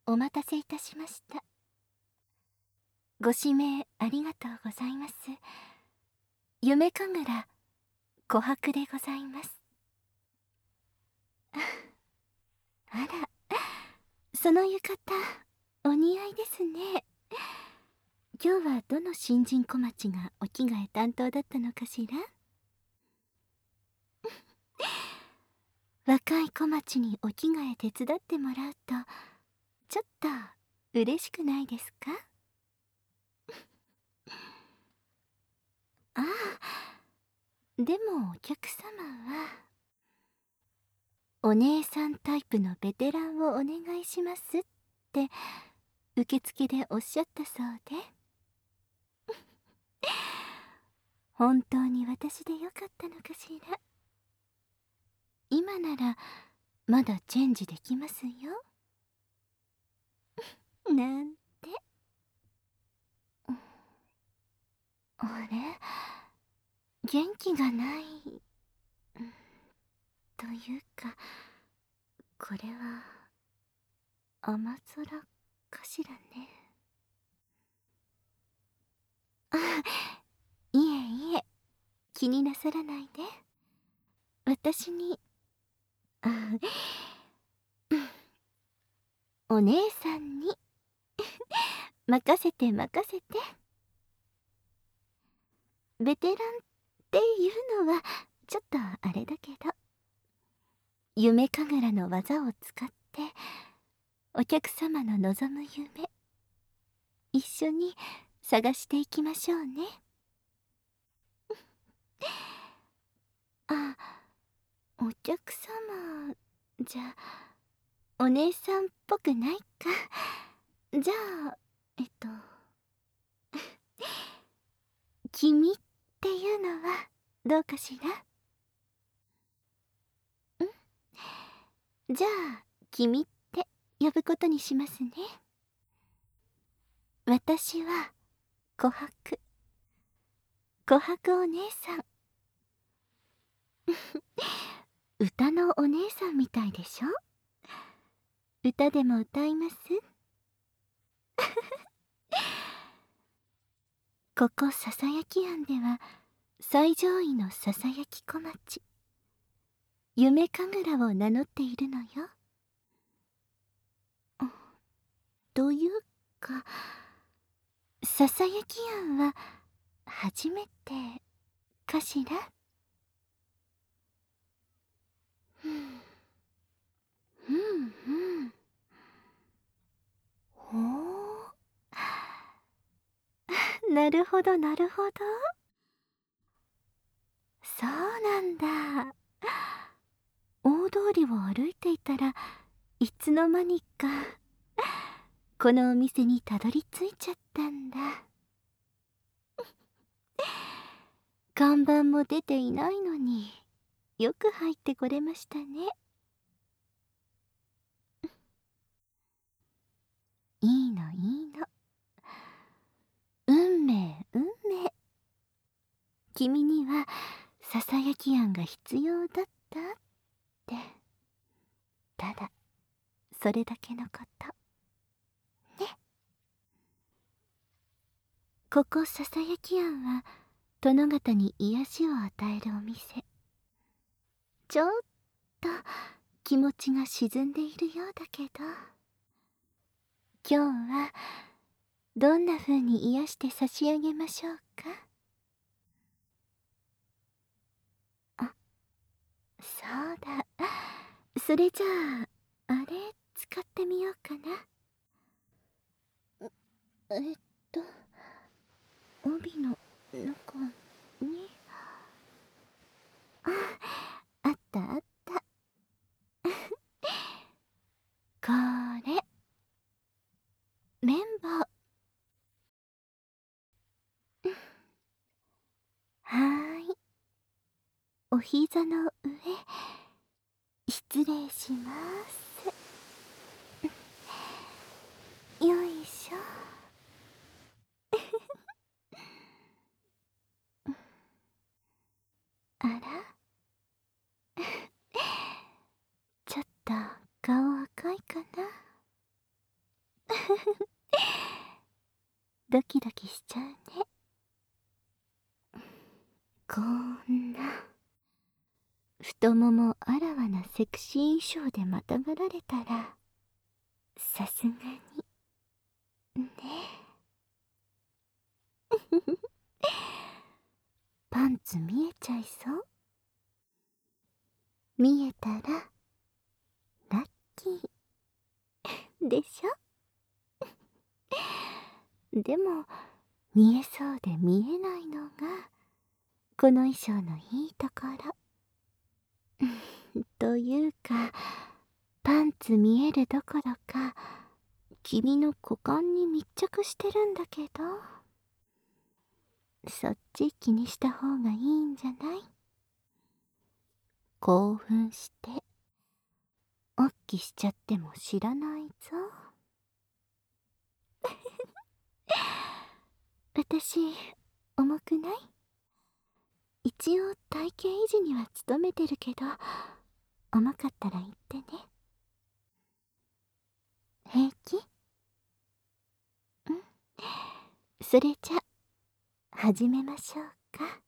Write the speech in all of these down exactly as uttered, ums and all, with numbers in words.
お待たせいたしました。ご指名ありがとうございます。夢神楽琥珀でございます。あら、その浴衣お似合いですね。今日はどの新人小町がお着替え担当だったのかしら。若い小町にお着替え手伝ってもらうとちょっと嬉しくないですか？ああ、でもお客様はお姉さんタイプのベテランをお願いしますって受付でおっしゃったそうで。本当に私でよかったのかしら。今ならまだチェンジできますよ。なんて。あれ、元気がないというか、これは雨空かしらね。あ、いえいえ、気になさらないで。私に、あ、お姉さんに任せて任せて。ベテランっていうのはちょっとあれだけど、夢神楽の技を使ってお客様の望む夢、一緒に探していきましょうね。あ、お客様じゃお姉さんっぽくないか。じゃあえっと君っていうのはどうかしら。んじゃあ君って呼ぶことにしますね。私は琥珀琥珀お姉さん。歌のお姉さんみたいでしょ。歌でも歌います？ここささやき庵では最上位のささやき小町夢神楽を名乗っているのよ。というかささやき庵は初めてかしら。ふんふんふん。ほう、なるほどなるほど。そうなんだ。大通りを歩いていたらいつの間にかこのお店にたどり着いちゃったんだ。看板も出ていないのによく入ってこれましたね。いいのいいの。運命運命。君にはささやき庵が必要だったって、ただそれだけのことね。ここささやき庵は殿方に癒しを与えるお店。ちょっと気持ちが沈んでいるようだけど、今日はどんな風に癒して差し上げましょうか。あ、そうだ。それじゃああれ使ってみようかな。えっと帯の中に、あ、あったあった。これ綿棒。はーい、お膝の上失礼します。よいしょ。あらちょっと顔赤いかな。 ドキドキしちゃうね。こんな太ももあらわなセクシー衣装でまたがられたらさすがにね。パンツ見えちゃいそう。見えたらラッキーでしょ。でも見えそうで見えないのがこの衣装のいいところ。というかパンツ見えるどころか君の股間に密着してるんだけど、そっち気にした方がいいんじゃない？興奮しておっきしちゃっても知らないぞ。私重くない？一応体型維持には努めてるけど、重かったら言ってね。平気？うん。それじゃ始めましょうか。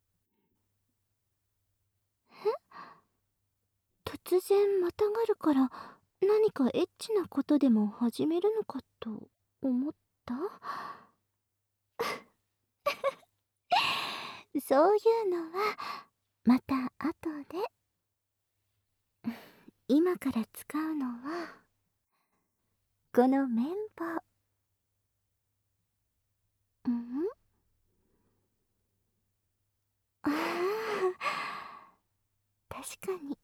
え？突然またがるから何かエッチなことでも始めるのかと思った？そういうのはまた後で。今から使うのはこの綿棒。うん？ああ、確かに。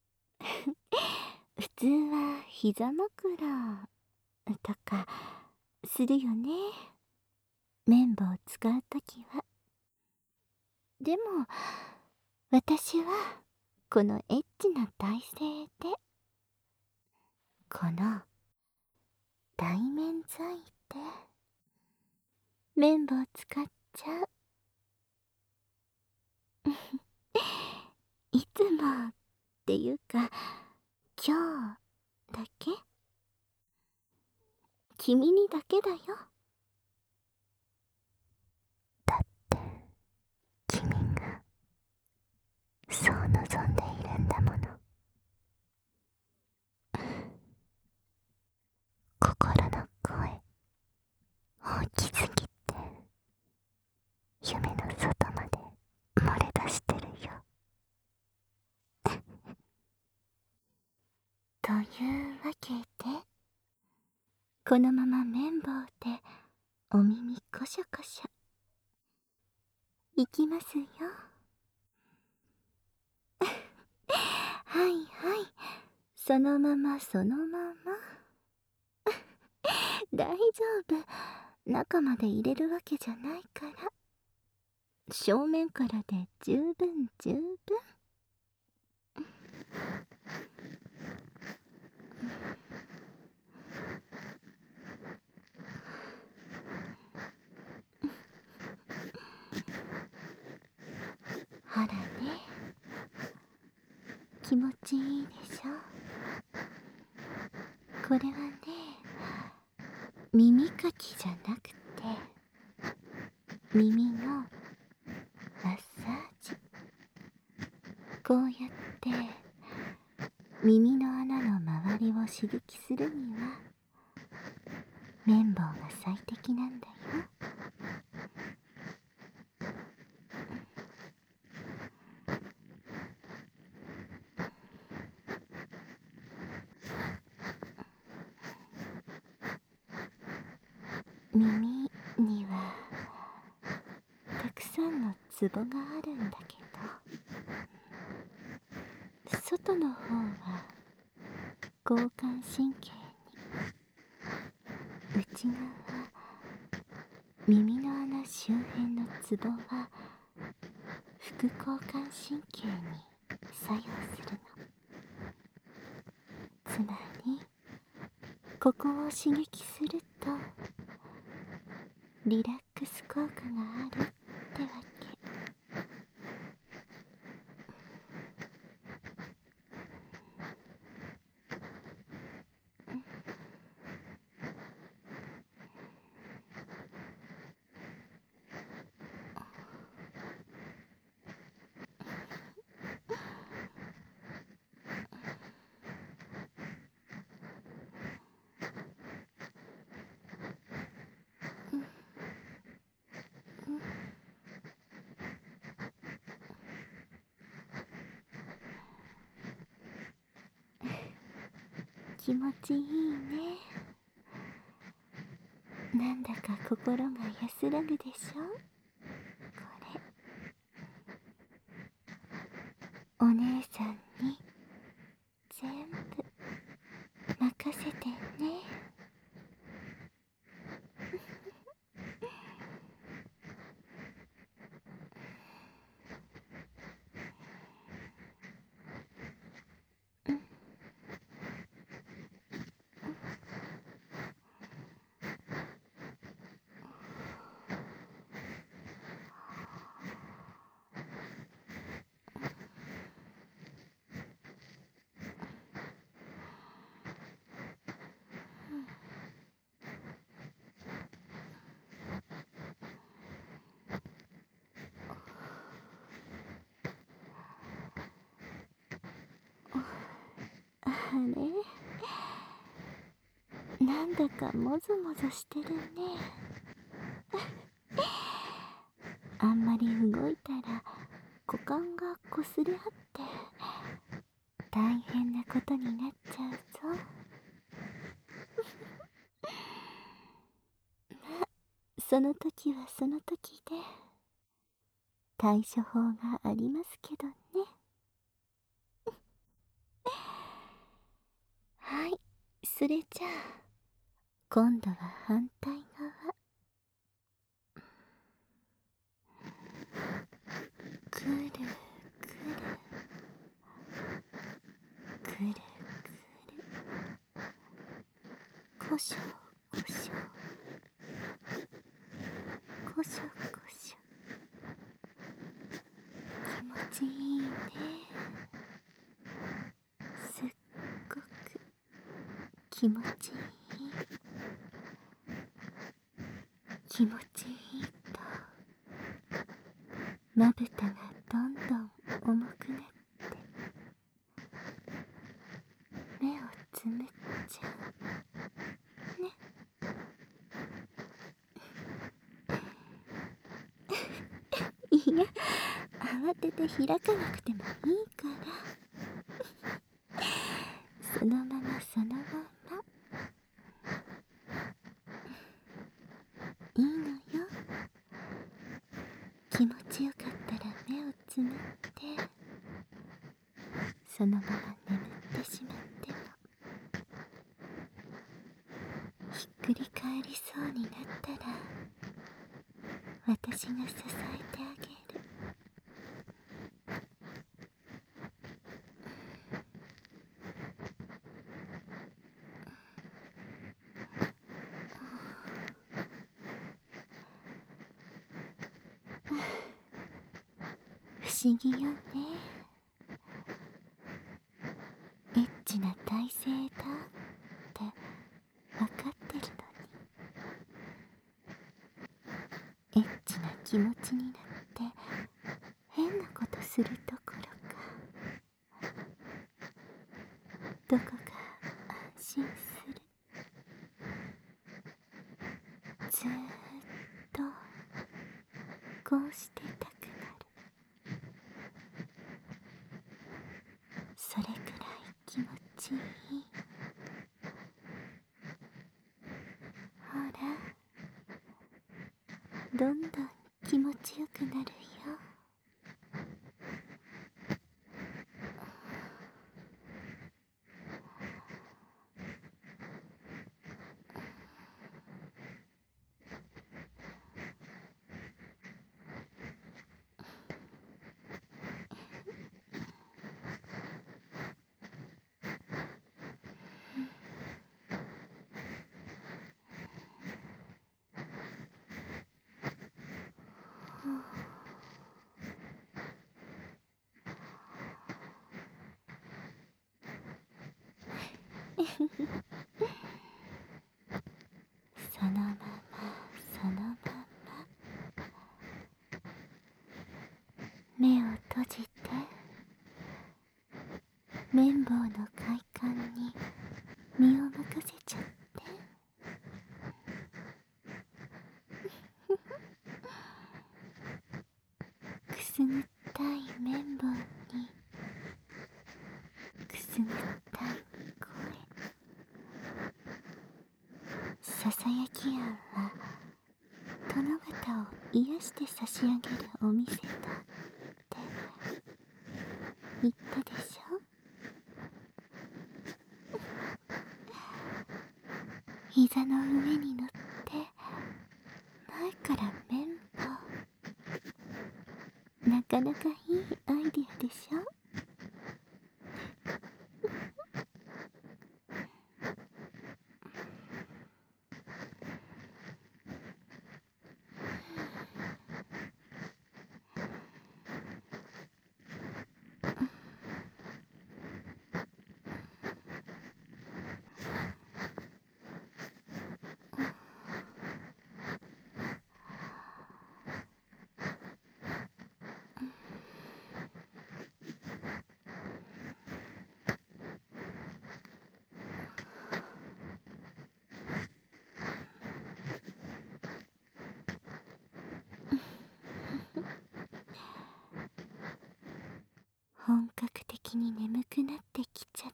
普通は膝枕とかするよね、綿棒を使うときは。でも私はこのエッチな体勢でこの大面剤で綿棒使っちゃう。いつもっていうか今日だけ、君にだけだよ。だって君がそう望んでいるんだもの。心の声大きすぎて夢の外まで漏れ出してるよ。というわけでこのまま綿棒でお耳こしょこしょいきますよ。はいはい、そのままそのまま。大丈夫、中まで入れるわけじゃないから、正面からで十分十分。ほらね、気持ちいいでしょ。これはね、耳かきじゃなくて耳のマッサージ。こうやって耳の穴の周りを刺激するには綿棒が最適なんだよ。耳にはたくさんのツボがあるんだけど、外の方は交感神経に、内側耳の穴周辺のツボは副交感神経に作用するの。つまりここを刺激するとリラックス効果があるってわけ。 気持ちいいね。なんだか心が安らぐでしょ。これお姉さんに全部任せてね。あれ、なんだかもぞもぞしてるね。あんまり動いたら股間がこすれ合って大変なことになっちゃうぞ。まあ、その時はその時で対処法がありますけどね。はい、それじゃあ今度は反対側。くるくるくるくる、こしょこしょこしょこしょ。気持ちいいね。すっごく気持ちいい。気持ちいいとまぶたがどんどん重くなって目をつむっちゃうね。いや、慌てて開かなくてもいいから、そのままそのままいいのよ。気持ちよかったら目をつむってそのまま眠ってしまっても、ひっくり返りそうになったら私が支えてあげる。不思議よね。エッチな体勢だって分かってるのに、エッチな気持ちになって変なことするところか、どこか安心する。ずーっとこうしてたくなる。それくらい気持ちいい。ほら、どんどん気持ちよくなるよ。そのままそのまま目を閉じて、綿棒の快感に身を任せちゃって。くすぐったい綿棒にくすぐったい声。 ささやきあんは殿方を癒して差し上げるお店だって言ったでしょ。膝の上に乗って前から綿棒。なかなかいいアイディアでしょ。本格的に眠くなってきちゃった。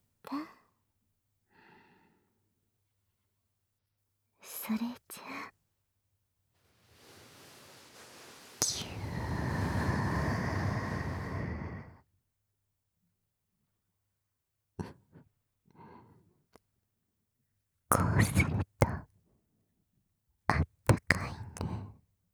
それじゃあこうするとあったかいね。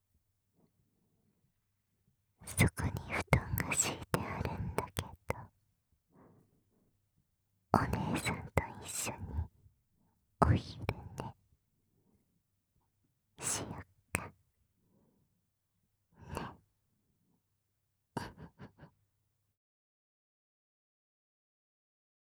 そこに布団が敷いてあるんだけど、お姉さんと一緒にお姫